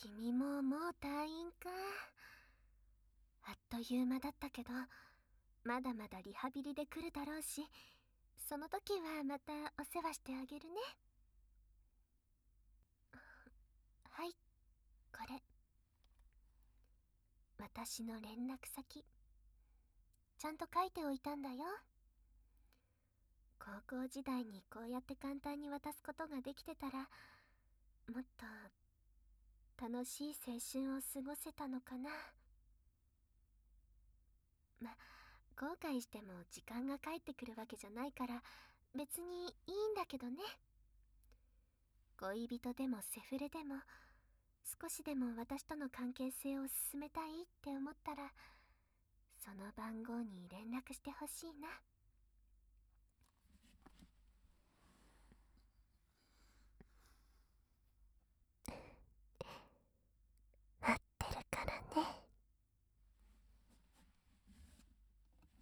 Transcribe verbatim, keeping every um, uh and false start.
君ももう退院か。あっという間だったけど、まだまだリハビリで来るだろうし、その時はまたお世話してあげるね。はい、これ。私の連絡先。ちゃんと書いておいたんだよ。高校時代にこうやって簡単に渡すことができてたら、もっと楽しい青春を過ごせたのかな。ま、後悔しても時間が返ってくるわけじゃないから別にいいんだけどね。恋人でもセフレでも少しでも私との関係性を進めたいって思ったら、その番号に連絡してほしいな。